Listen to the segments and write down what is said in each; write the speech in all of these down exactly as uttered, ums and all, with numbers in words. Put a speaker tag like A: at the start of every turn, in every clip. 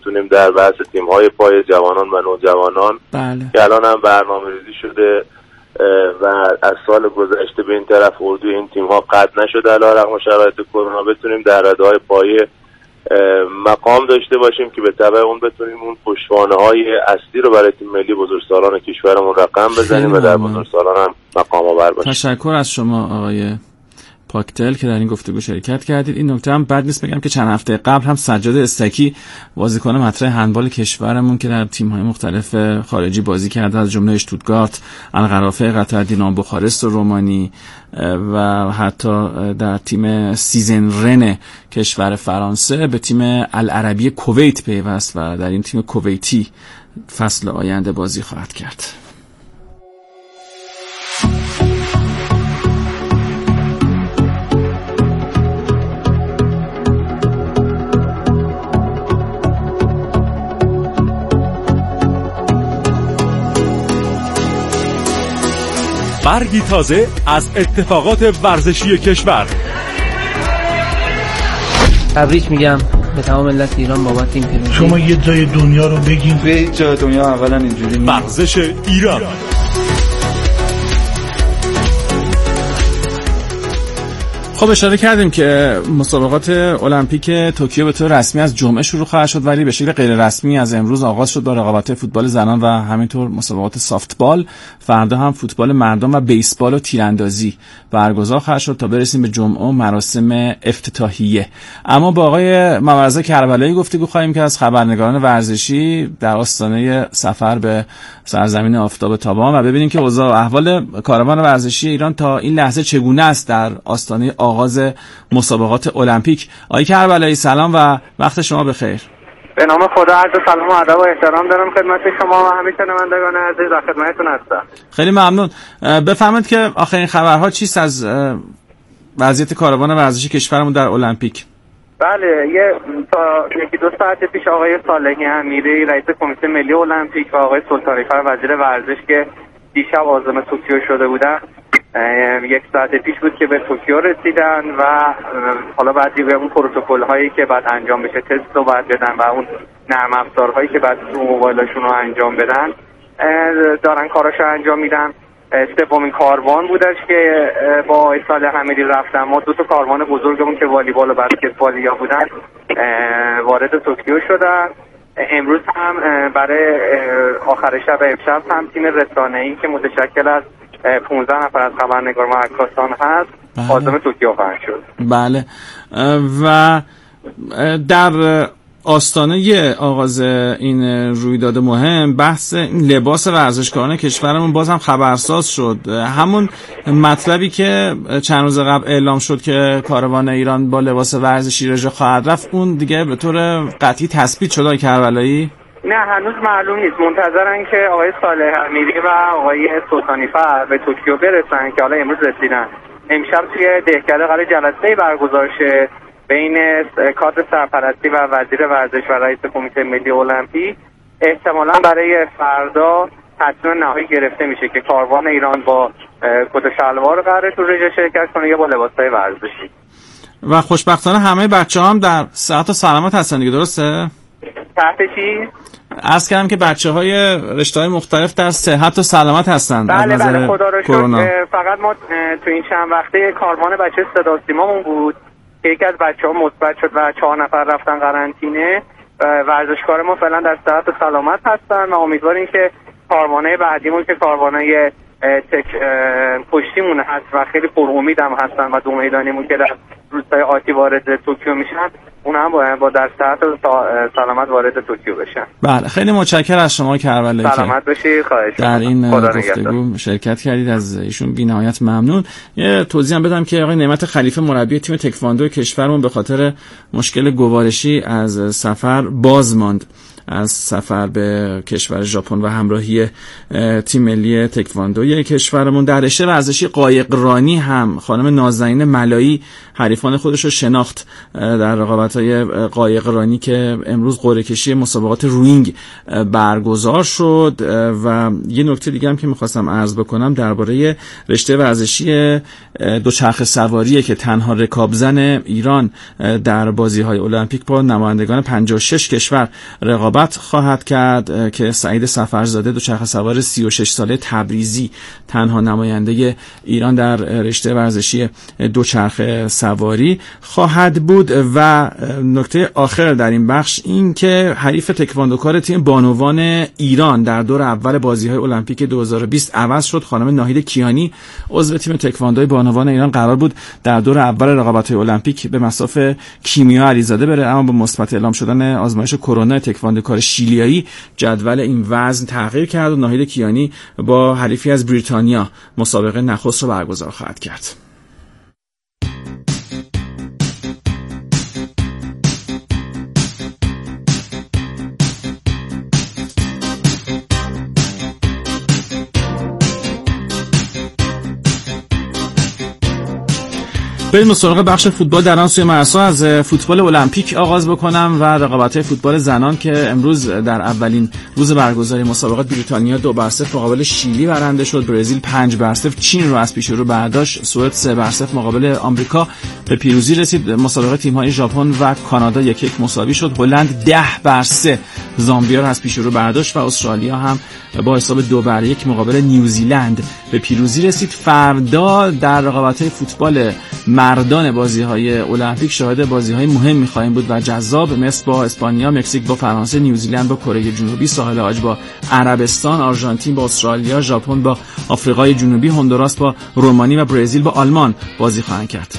A: بتونیم در بحث تیم‌های پای جوانان و نوجوانان
B: بله.
A: که الان هم برنامه‌ریزی شده و از سال گذشته به این طرف اردو این تیم‌ها قطع نشده علیرغم شرایط کرونا، بتونیم در رده‌های پایه مقام داشته باشیم که به تبع اون بتونیم اون پشتوانه‌های اصلی رو برای تیم ملی بزرگسالان کشورمون رقم بزنیم و در بزرگسالان هم مقام آور باشیم.
B: تشکر از شما آقای پاکتل که در این گفتگو شرکت کردید. این نکته هم بد نیست بگم که چند هفته قبل هم سجاد استکی بازیکن مطرح هندبال کشورمون که در تیم‌های مختلف خارجی بازی کرده از جمله اشتوتگارت، القرافه قطر، دینام بوخارست و رومانی و حتی در تیم سیزن رن کشور فرانسه به تیم العربی کویت پیوست و در این تیم کویتی فصل آینده بازی خواهد کرد.
C: برگی تازه از اتفاقات ورزشی کشور.
D: تبریک میگم به تمام ملت ایران بابت این پیروزی.
E: شما یه جای دنیا رو بگین.
F: توی جای دنیا اولا اینجوری نیست.
C: ورزش ایران.
B: خب اشاره کردیم که مسابقات المپیک توکیو به طور رسمی از جمعه شروع خواهد شد، ولی به شکل غیر رسمی از امروز آغاز شد با رقابت‌های فوتبال زنان و همینطور مسابقات سافتبال. فردا هم فوتبال مردان و بیسبال و تیراندازی برگزار خواهد شد تا برسیم به جمعه و مراسم افتتاحیه. اما با آقای ممرضا کربلایی گفتگو خواهیم که از خبرنگاران ورزشی در آستانه سفر به سرزمین آفتاب تابان و ببینیم که اوضاع احوال کاروان ورزشی ایران تا این لحظه چگونه است در آستانه آغاز مسابقات المپیک. آقای کربلایی سلام و وقت شما بخیر.
G: به نام خدا عرض سلام و ادب و احترام دارم خدمت شما و همه شنوندگان عزیز و خدمتتون هستم.
B: خیلی ممنون. بفرمایید که آخرین خبرها چیست از وضعیت کاروان ورزشی کشورمون در المپیک؟
G: بله، یه تا یکی دو ساعت پیش آقای صالحی امیری رئیس کمیته ملی المپیک و آقای سلطانی‌فر وزیر ورزش که دیشب عازم توکیو شده بودن، یک ساعت پیش بود که به توکیو رسیدن و حالا بعد دیگه اون پروتکل هایی که بعد انجام بشه، تست رو بعد بدن و اون نرم افزارهایی که بعد تو موبایلشون رو انجام بدن دارن کاراشو انجام میدن. سومین کاروان بودش که با آقای صالح امیری رفتن. ما دو تا کاروان بزرگمون که والیبال و بسکتبالیا بودن وارد توکیو شدن. امروز هم برای آخر شب امشب هم تیم رسانه‌ای که متشکل از پانزده نفر از خبرنگار و عکاسان هست عازم توکیو خواهد شد.
B: بله. و در آستانه آغاز این رویداد مهم بحث لباس ورزشکاران کشورمون باز هم خبرساز شد. همون مطلبی که چند روز قبل اعلام شد که کاروان ایران با لباس ورزشی رژه خواهد رفت، اون دیگه به طور قطعی تثبیت شد آقای کربلایی؟
G: نه، هنوز معلوم نیست. منتظرن که آقای صالح امیری و آقای سلطانی‌فر به توکیو برسن که حالا امروز رسیدن. امشب توی دهکده قرار جلسه‌ای برگزار شه بین کادر سرپرستی و وزیر ورزش و رئیس کمیته ملی المپیک. احتمالاً برای فردا تصمیم نهایی گرفته میشه که کاروان ایران با کت و شلوار قراره تو رژه شرکت کنه یا با لباس‌های ورزشی.
B: و خوشبختانه همه بچه‌ها هم در صحت و سلامت هستن دیگه، درسته؟
G: تحت چی؟
B: عرض کردم که بچه‌های رشته‌های مختلف در صحت و سلامت هستن.
G: بله بله، خدا رو شکر. فقط ما تو این چند وقته کاروان بچه صدا و سیمامون بود که یکی از بچه‌ها مثبت شد و چهار نفر رفتن قرنطینه. ورزشکار ما فعلا در صحت و سلامت هستن و امیدواریم که کاروانای بعدیمون که کاروانای تک پشتیمون هست و خیلی پر امیدم هستن و دو میدانیمون که در روزهای آتی وارد توکیو میشن، اون هم با, با در صحت و سلامت وارد توکیو بشن.
B: بله، خیلی متشکرم از شما کربلایی.
G: سلامت باشید. خواهش
B: در این گفتگو شرکت کردید، از ایشون بی‌نهایت ممنون. یه توضیح هم بدم که آقای نعمت خلیفه مربی تیم تکواندو کشورمون به خاطر مشکل گوارشی از سفر باز ماند از سفر به کشور ژاپن و همراهی تیم ملی تکواندوی کشورمون. در رشته ورزشی قایقرانی هم خانم نازنین ملایی حریفان خودش رو شناخت در رقابت‌های قایقرانی که امروز قرعه کشی مسابقات روینگ برگزار شد. و یه نکته دیگه هم که می‌خواستم عرض بکنم درباره رشته ورزشی دوچرخه سواریه که تنها رکابزن ایران در بازی‌های المپیک با نمایندگان پنجاه و شش کشور رقابت خواهد کرد که سعید سفرزاده دوچرخه سوار سی و شش ساله تبریزی تنها نماینده ایران در رشته ورزشی دوچرخه سواری خواهد بود. و نکته آخر در این بخش این که حریف تکواندوکار تیم بانوان ایران در دور اول بازی‌های المپیک دو هزار و بیست عوض شد. خانم ناهید کیانی عضو تیم تکواندوی بانوان ایران قرار بود در دور اول رقابت‌های المپیک به مصاف کیمیا علیزاده بره، اما با مثبت اعلام شدن آزمایش کرونا تکواندوکار شیلیایی جدول این وزن تغییر کرد و ناهید کیانی با حریفی از بریتانیا مسابقه نخست رو برگزار خواهد کرد. بریم سراغ بخش فوتبال در آن سوی مرسا. از فوتبال المپیک آغاز بکنم و رقابت‌های فوتبال زنان که امروز در اولین روز برگزاری مسابقات بریتانیا دو بر صفر مقابل شیلی برنده شد، برزیل پنج بر صفر چین رو از پیش رو برداشت، سوئد سه بر صفر مقابل آمریکا به پیروزی رسید، مسابقه تیم‌های ژاپن و کانادا یک یک مساوی شد، هلند ده بر سه زامبیا رو از پیش رو برداشت و استرالیا هم با حساب دو بر یک مقابل نیوزیلند به پیروزی رسید. فردا در رقابت‌های فوتبال مردان بازی‌های المپیک شاهد بازی‌های مهمی خواهیم بود و جذاب، مصر با اسپانیا، مکزیک با فرانسه، نیوزیلند با کره جنوبی، ساحل عاج با عربستان، آرژانتین با استرالیا، ژاپن با آفریقای جنوبی، هندوراس با رومانی و برزیل با آلمان بازی خواهند کرد.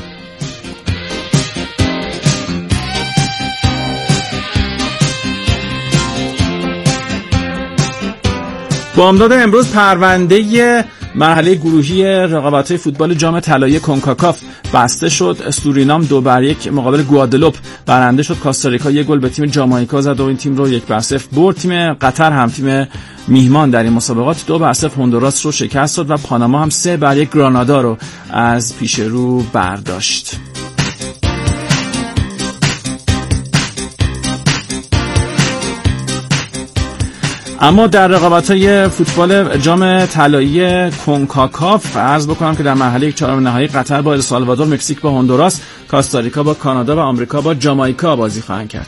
B: بامداد امروز پرونده مرحله گروهی رقابت‌های فوتبال جام طلایی کنکاکاف بسته شد. سورینام دو بر یک مقابل گوادلوپ برنده شد. کاستاریکا یک گل به تیم جامائیکا زد و این تیم رو یک بر صفر برد. تیم قطر هم تیم میهمان در این مسابقات دو بر صفر هندوراس رو شکست داد و پاناما هم سه بر یک گرانادا رو از پیش رو برداشت. اما در رقابت‌های فوتبال جام طلایی کنکاکاف عرض بکنم که در مرحله چهارم نهایی قطر با السالوادور، مکزیک با هندوراس، کاستاریکا با کانادا و آمریکا با جامائیکا بازی خواهند کرد.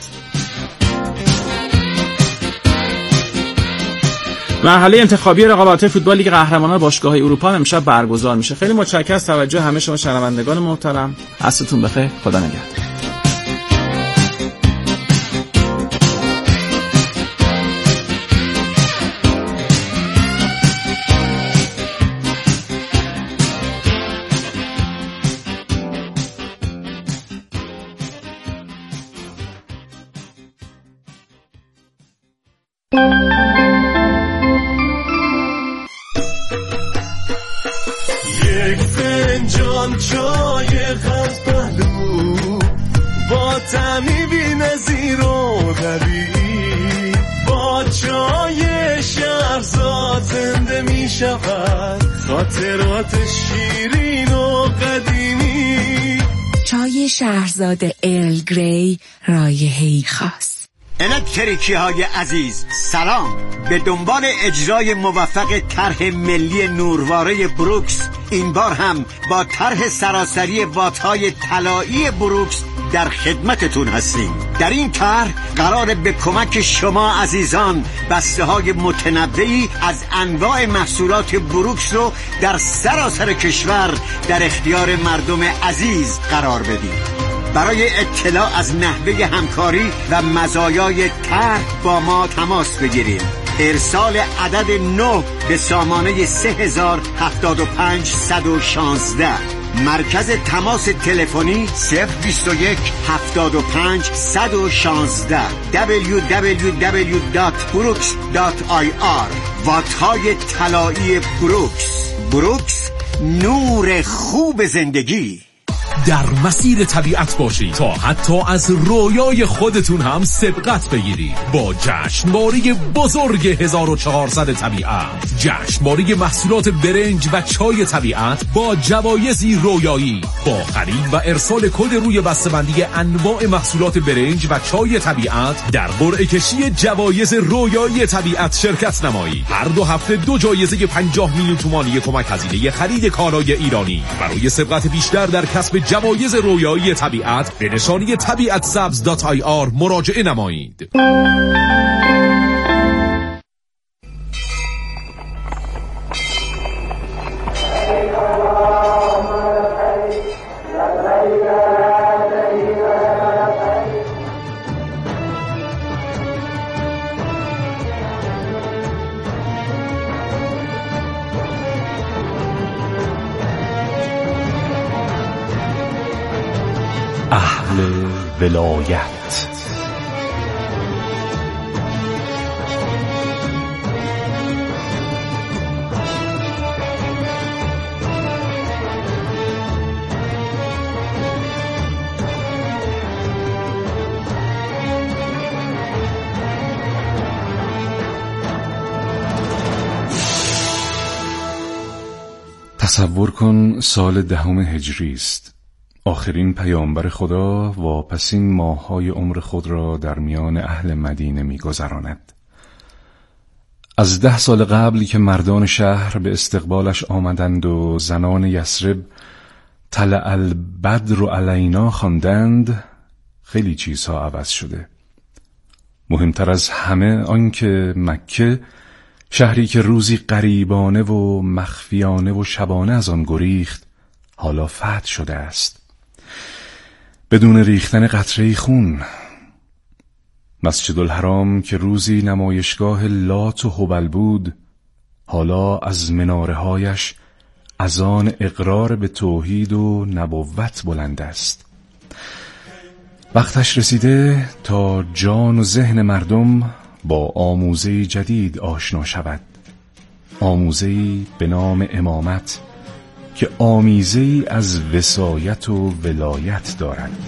B: مرحله انتخابی رقابت‌های فوتبال لیگ قهرمانان باشگاه‌های اروپا امشب برگزار میشه. خیلی متشکرم از توجه همه شما شنوندگان محترم. عصرتون بخیر. خدا نگهدار.
H: یک فنجان چای خز پهلو با طعمی بی‌نظیر و قوی، با چای شهرزاد زنده می شود خاطرات شیرین و قدیمی.
I: چای شهرزاد ارل گری رایحه‌ای خاص.
J: الکتریکی های عزیز سلام، به دنبال اجرای موفق طرح ملی نورواره بروکس، این بار هم با طرح سراسری وات‌های طلایی بروکس در خدمتتون هستیم. در این طرح قراره به کمک شما عزیزان بسته های متنوعی از انواع محصولات بروکس رو در سراسر کشور در اختیار مردم عزیز قرار بدیم. برای اطلاع از نحوه همکاری و مزایای طرح با ما تماس بگیرید. ارسال عدد نه به سامانه سه هزار هفتاد و پنج صد و شانزده. مرکز تماس تلفنی صفر بیست و یک هفتاد و پنج صد و شانزده. دبلیو دبلیو دبلیو دات بروکس دات آی آر. وات‌های طلایی بروکس. بروکس، نور خوب زندگی.
C: در مسیر طبیعت باشید تا حتی از رویای خودتون هم سبقت بگیرید با جشنواره بزرگ هزار و چهارصد طبیعت. جشنواره محصولات برنج و چای طبیعت با جوایزی رویایی. با خرید و ارسال کد روی بسته‌بندی انواع محصولات برنج و چای طبیعت در قرعه کشی جوایز رویایی طبیعت شرکت نمایید. هر دو هفته دو جایزه پنجاه میلیون تومانی کمک هزینه خرید کالای ایرانی. برای سبقت بیشتر در کسب جوایز رویایی طبیعت به نشانی طبیعت سبز دات آی آر مراجعه نمایید.
K: اهل ولایت.
L: تصور کن سال دهم هجری است. آخرین پیامبر خدا واپسین ماه‌های عمر خود را در میان اهل مدینه می‌گذراند. از ده سال قبل که مردان شهر به استقبالش آمدند و زنان یثرب طلع البدر علینا خواندند، خیلی چیزها عوض شده. مهمتر از همه آنکه مکه، شهری که روزی غریبانه و مخفیانه و شبانه از آن گریخت، حالا فتح شده است بدون ریختن قطره‌ای خون. مسجد الحرام که روزی نمایشگاه لات و هبل بود، حالا از مناره‌هایش اذان اقرار به توحید و نبوت بلند است. وقتش رسیده تا جان و ذهن مردم با آموزه‌ای جدید آشنا شود، آموزه‌ای به نام امامت که آمیزه‌ای از وصایت و ولایت دارد.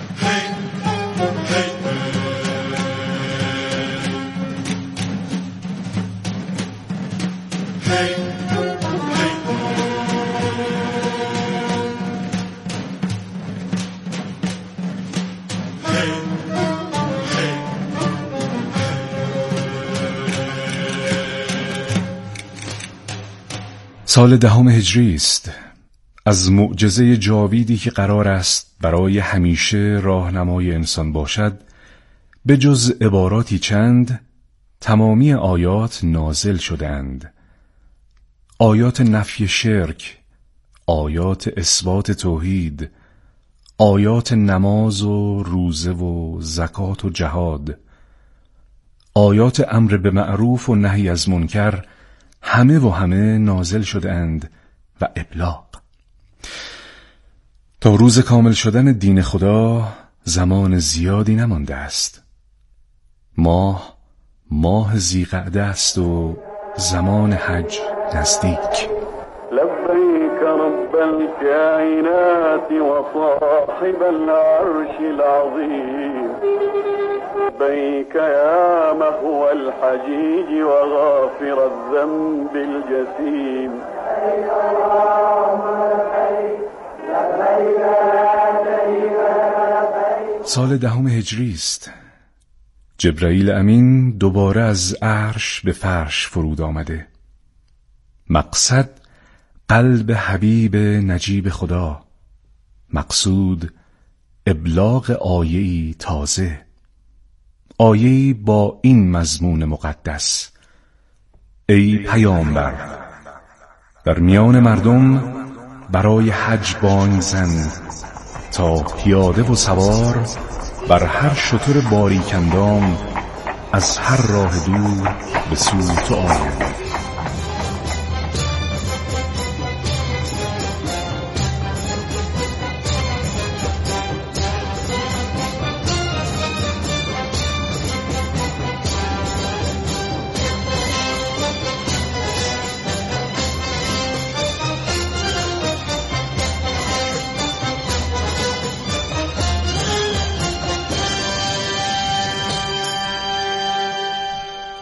L: سال دهم هجری است. از معجزه جاویدی که قرار است برای همیشه راهنمای انسان باشد، به جز عباراتی چند، تمامی آیات نازل شدند. آیات نفی شرک، آیات اثبات توحید، آیات نماز و روزه و زکات و جهاد، آیات امر به معروف و نهی از منکر، همه و همه نازل شدند و ابلاغ. تا روز کامل شدن دین خدا زمان زیادی نمانده است. ماه ماه ذی‌قعده است و زمان حج نزدیک.
H: لبیک رب الکائنات و صاحب العرش العظیم، لبیک یا محو الحجیج و غافر الذنب الجسیم.
L: سال دهم هجری است. جبرائیل امین دوباره از عرش به فرش فرود آمده. مقصد قلب حبیب نجیب خدا، مقصود ابلاغ آیه‌ای تازه، آیه‌ای با این مضمون مقدس: ای پیامبر، در میان مردم برای حج بانگ زن تا پیاده و سوار بر هر شتر باریکندام از هر راه دور به سوی تو آید.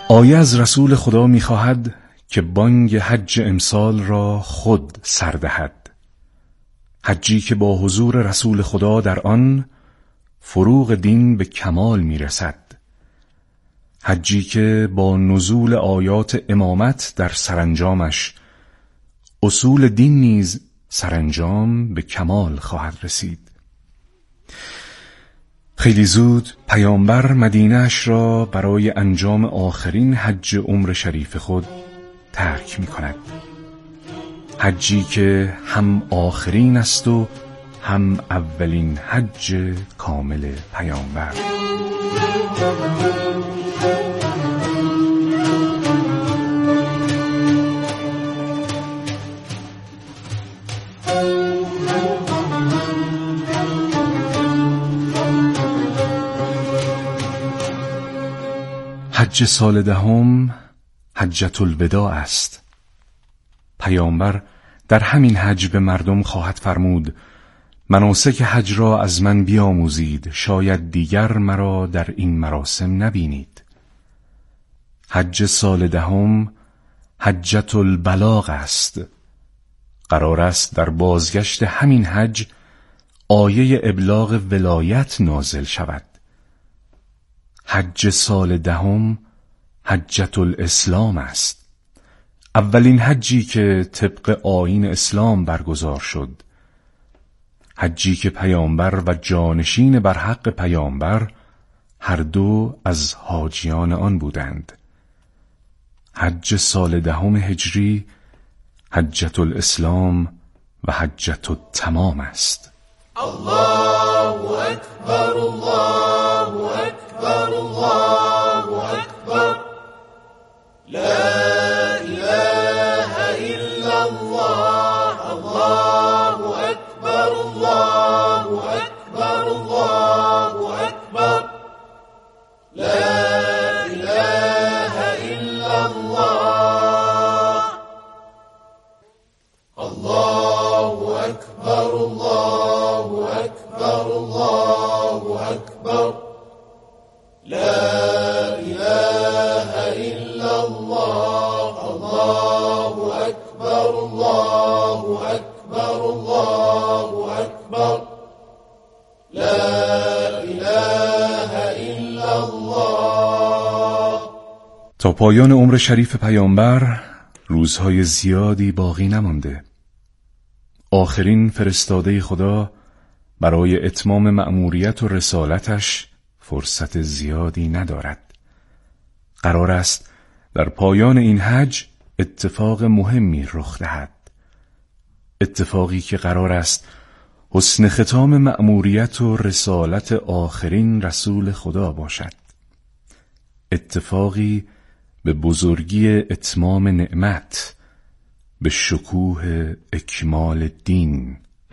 L: آیه از رسول خدا می‌خواهد که بانگ حج امسال را خود سر دهد. حجی که با حضور رسول خدا در آن فروغ دین به کمال می‌رسد. حجی که با نزول آیات امامت در سرانجامش اصول دین نیز سرانجام به کمال خواهد رسید. خیلی زود پیامبر مدینه‌اش را برای انجام آخرین حج عمر شریف خود ترک می کند. حجی که هم آخرین است و هم اولین حج کامل پیامبر. حج سال دهم حجة الوداع است. پیامبر در همین حج به مردم خواهد فرمود مناسک حج را از من بیاموزید، شاید دیگر مرا در این مراسم نبینید. حج سال دهم حجة البلاغ است. قرار است در بازگشت همین حج آیه ابلاغ ولایت نازل شود. حج سال دهم حجة الاسلام است. اولین حجی که طبق آیین اسلام برگزار شد. حجی که پیامبر و جانشین بر حق پیامبر هر دو از حاجیان آن بودند. حج سال دهم هجری حجة الاسلام و حجة التمام است.
M: الله اکبر الله اکبر الله اکبر لا اله الا الله الله اکبر الله اکبر الله اکبر لا اله الا الله الله اکبر الله اکبر الله اکبر لا اله الا الله الله اکبر الله اکبر الله اکبر لا اله الا الله.
L: تا پایان عمر شریف پیامبر روزهای زیادی باقی نمانده. آخرین فرستاده خدا برای اتمام مأموریت و رسالتش فرصت زیادی ندارد. قرار است در پایان این حج اتفاق مهمی رخ دهد. اتفاقی که قرار است حسن ختام مأموریت و رسالت آخرین رسول خدا باشد. اتفاقی به بزرگی اتمام نعمت، به شکوه اکمال دین.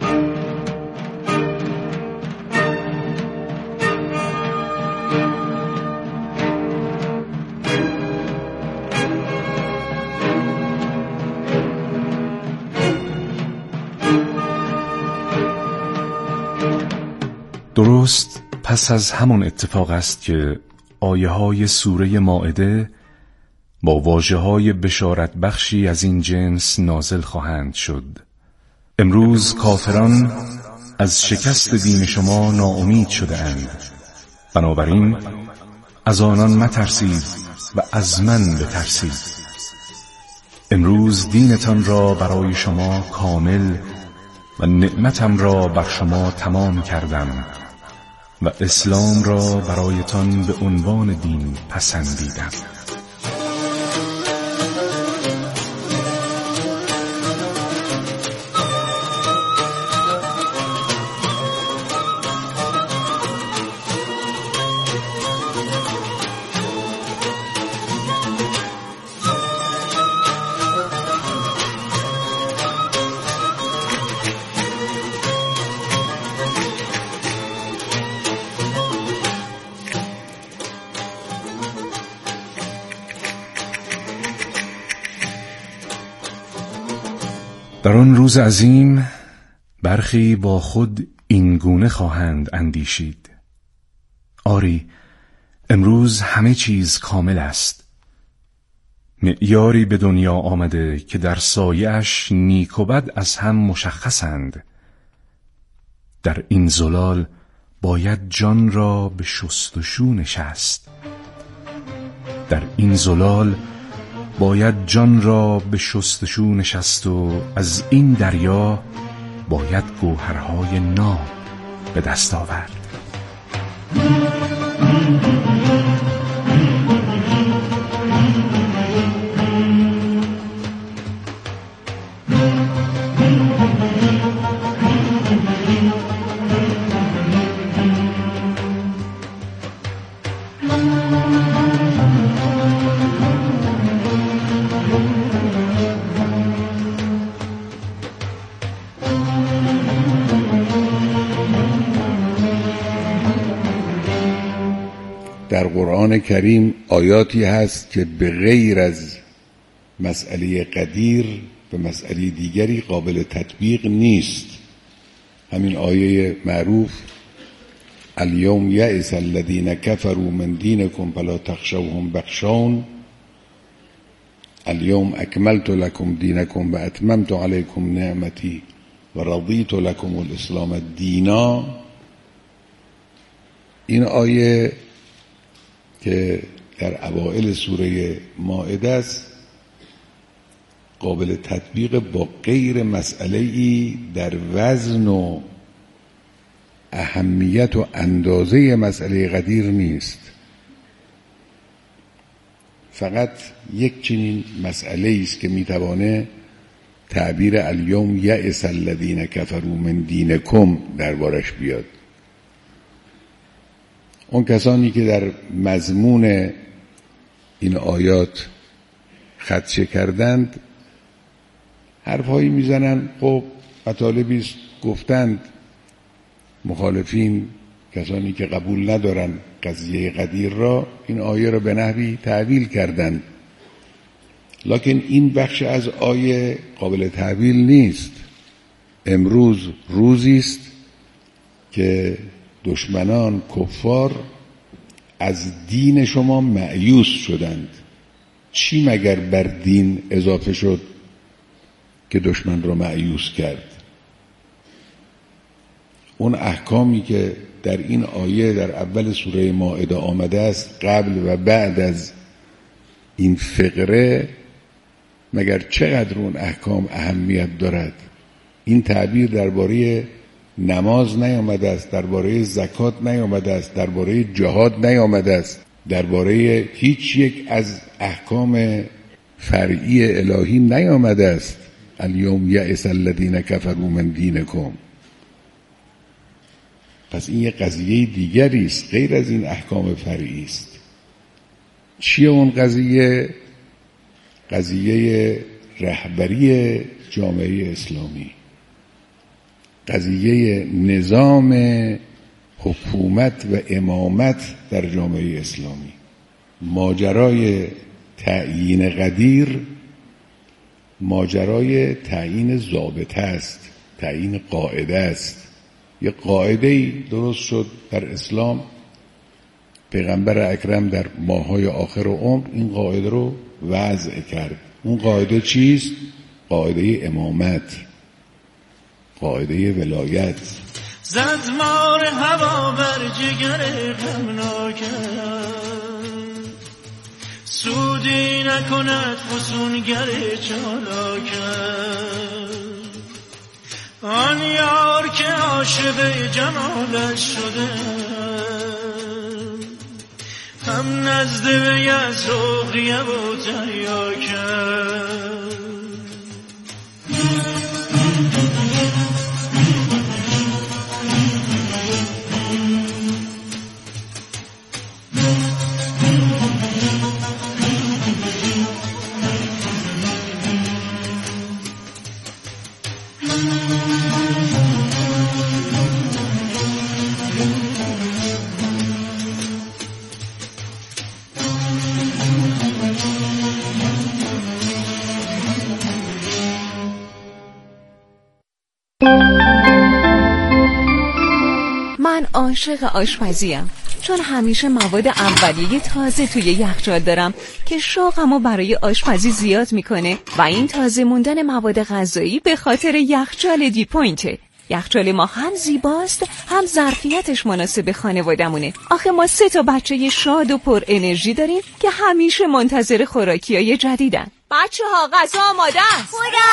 L: درست پس از همان اتفاق است که آیه های سوره مائده با واژه های بشارت بخشی از این جنس نازل خواهند شد. امروز کافران از شکست دین شما ناامید شده اند. بنابراین از آنان مترسید و از من بترسید. امروز دینتان را برای شما کامل و نعمتم را بر شما تمام کردم و اسلام را برایتان به عنوان دین پسندیدم. در آن روز عظیم برخی با خود این گونه خواهند اندیشید: آری، امروز همه چیز کامل است. معیاری به دنیا آمده که در سایه‌اش نیک و بد از هم مشخصند. در این زلال باید جان را به شستشو نشست. در این زلال باید جان را به شستشو نشست و از این دریا باید گوهرهای ناب به دست آورد.
N: در قرآن کریم آیاتی هست که به غیر از مسئله قدیر به مسئله دیگری قابل تطبیق نیست. همین آیه معروف الیوم یئس الذین کفروا من دینکم فلا تخشوهم واخشون الیوم اکملت لکم دینکم و اتممت علیکم نعمتی و رضیت لکم الاسلام دینا. این آیه که در اوائل سوره مائده است قابل تطبیق با غیر مسئله‌ای در وزن و اهمیت و اندازه مسئله قدیر نیست. فقط یک چنین مسئله است که میتوانه تعبیر الیوم یئس الذین کفروا من دینکم دربارش بیاد. اون کسانی که در مضمون این آیات خدشه کردند حرفهایی میزنن. خب مطالبی است گفتند مخالفین، کسانی که قبول ندارن قضیه قدیر را، این آیه را به نحوی تعویل کردند. لکن این بخش از آیه قابل تعویل نیست. امروز روزی است که دشمنان کفار از دین شما مایوس شدند. چی مگر بر دین اضافه شد که دشمن را مایوس کرد؟ اون احکامی که در این آیه در اول سوره مائده آمده است قبل و بعد از این فقره، مگر چقدر اون احکام اهمیت دارد؟ این تعبیر درباره نماز نیامده است، درباره زکات نیامده است، درباره جهاد نیامده است، درباره هیچ یک از احکام فرعی الهی نیامده است. الیوم یئس الذین کفروا من دینکم. پس این یک قضیه دیگری است غیر از این احکام فرعی است. چیه اون قضیه؟ قضیه رهبری جامعه اسلامی، قضیه نظام حکومت و امامت در جامعه اسلامی. ماجرای تعیین قدیر ماجرای تعیین ضابطه است، تعیین قاعده است. یه قاعده‌ای درست شد در اسلام، پیغمبر اکرم در ماه‌های آخر عمر این قاعده رو وضع کرد. اون قاعده چیست؟ قاعده امامت، قاعده ولایت.
E: زد مار هوا بر جگر غمناکم، سودی نکند فسونگر چالاکم. آن یار که عاشق جمالش شده، هم نزد وی از رقیه و تریاکم.
I: من عاشق آشپزیم.
O: چون همیشه مواد اولیه تازه توی یخچال دارم که شوقمو برای آشپزی زیاد میکنه و این تازه موندن مواد غذایی به خاطر یخچال دی پوینته. یخچال ما هم زیباست هم ظرفیتش مناسب خانوادمونه. آخه ما سه تا بچه شاد و پر انرژی داریم که همیشه منتظر خوراکیای جدیدن. بچه ها غذا آماده است.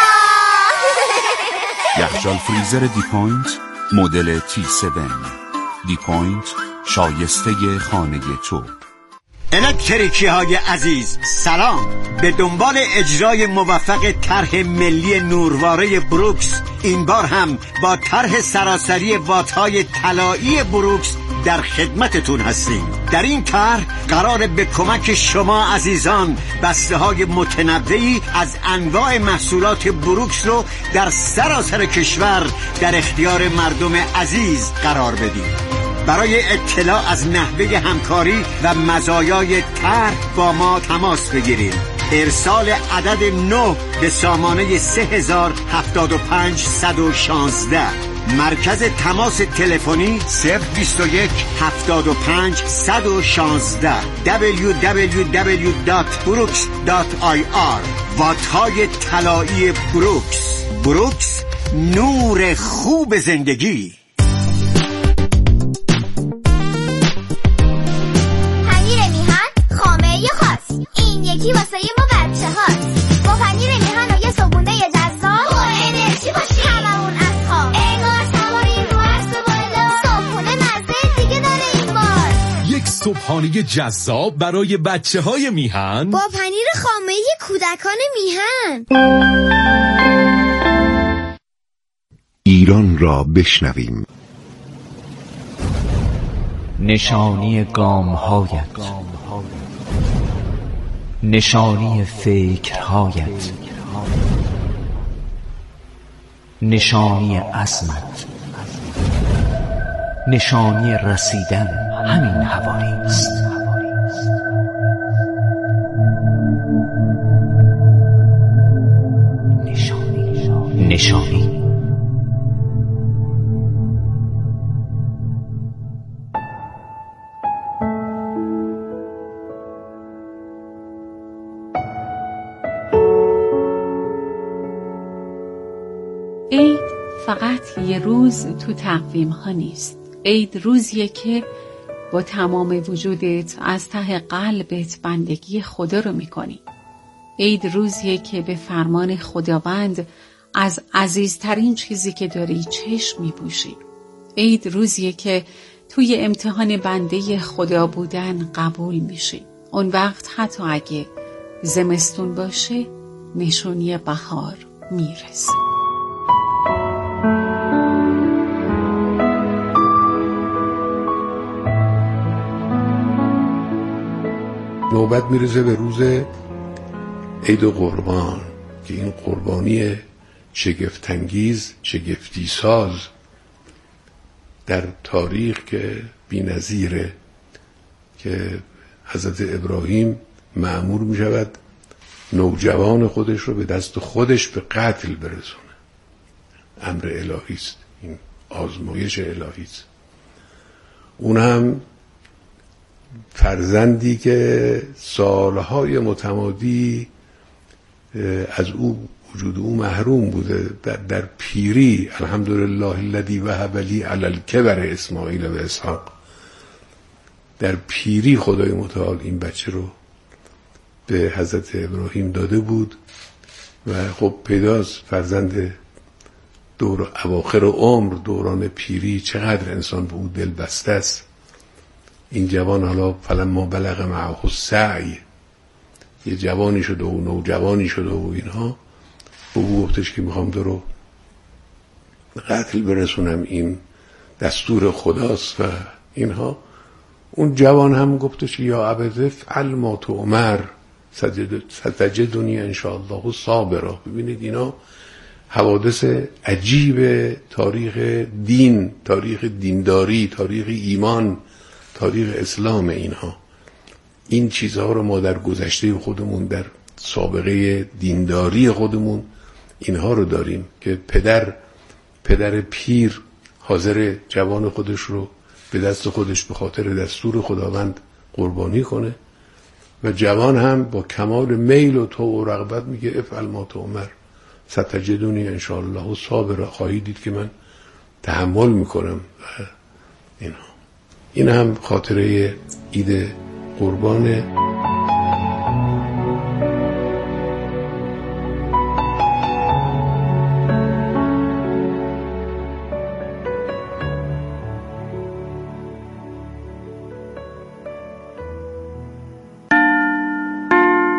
P: یخچال فریزر دی پوینت مدل تی هفت. دی پوینت شایسته خانه تو.
J: الکتریکی های عزیز سلام. به دنبال اجرای موفق طرح ملی نورواره بروکس، این بار هم با طرح سراسری وات‌های طلایی بروکس در خدمتتون هستیم. در این طرح قرار به کمک شما عزیزان بسته های متنوعی از انواع محصولات بروکس رو در سراسر کشور در اختیار مردم عزیز قرار بدیم. برای اطلاع از نحوه همکاری و مزایای طرح با ما تماس بگیرید. ارسال عدد نه به سامانه سه هزار هفتاد و پنج صد و شانزده. مرکز تماس تلفنی صفر بیست و یک هفتاد و پنج صد و شانزده. دبلیو دبلیو دبلیو دات بروکس دات آی آر. وات‌های طلایی بروکس. بروکس، نور خوب زندگی.
Q: یکی واسه ما بچه هاست. با پنیر میهن و یه صبونه جذاب با انرژی باشی هممون از خواب انگار سواریم رو عرص بالا. صبحونه مزه دیگه داره این بار.
C: یک صبحانه جذاب برای بچه های میهن
Q: با پنیر خامه کودکان میهن.
R: ایران را بشنویم.
K: نشانی گام‌هایت، نشانی فکرهایت، نشانی عزمت، نشانی رسیدن همین حوالی است. نشانی نشانی
S: عید فقط یه روز تو تقویم ها نیست. عید روزیه که با تمام وجودت از ته قلبت بندگی خدا رو میکنی. عید روزیه که به فرمان خداوند از عزیزترین چیزی که داری چشم میپوشی. عید روزیه که توی امتحان بنده خدا بودن قبول میشی. اون وقت حتی اگه زمستون باشه نشونی بهار میرسه.
N: نوبت میرسه به روز عید قربان که این قربانی شگفت‌انگیز، شگفتی ساز در تاریخ که بی‌نظیره که حضرت ابراهیم مأمور می شود نوجوان خودش رو به دست خودش به قتل برسونه. امر الهی است، این آزمایش الهی است. اون هم فرزندی که سالهای متمادی از او وجود او محروم بوده، در, در پیری الحمدلله الذی وهب لی علی الکبر اسماعیل و اسحاق، در پیری خدای متعال این بچه رو به حضرت ابراهیم داده بود و خب پیداست فرزند دور اواخر عمر، دوران پیری، چقدر انسان به او دل بسته است. این جوان حالا فلما بلغ معه السعی، یه جوانی شده و نوجوانی شده و اینها، به او گفتش که میخوام تو رو قتل برسونم، این دستور خداست و اینها. اون جوان هم گفتش یا ابت فعل ما تؤمر ستجدنی ان شاء الله صابرا. ببینید اینا حوادث عجیب تاریخ دین، تاریخ دینداری، تاریخ ایمان، تاریخ اسلام. اینها این چیزها رو ما در گذشته خودمون، در سابقه دینداری خودمون اینها رو داریم که پدر پدر پیر حاضر جوان خودش رو به دست خودش به خاطر دستور خداوند قربانی کنه و جوان هم با کمال میل و طوع و رغبت میگه افعل ما تؤمر ستجدونی ان شاء الله صابر. خواهی دید که من تحمل میکنم. اینا این هم خاطره عید قربان